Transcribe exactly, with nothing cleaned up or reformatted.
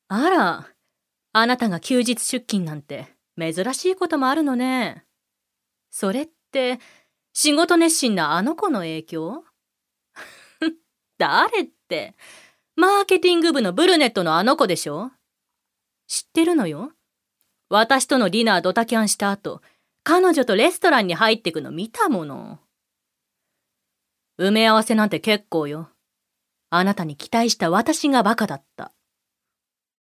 あら、あなたが休日出勤なんて珍しいこともあるのね。それって、仕事熱心なあの子の影響？誰って、マーケティング部のブルネットのあの子でしょ？知ってるのよ。私とのディナードタキャンした後、彼女とレストランに入ってくの見たもの。埋め合わせなんて結構よ。あなたに期待した私がバカだった。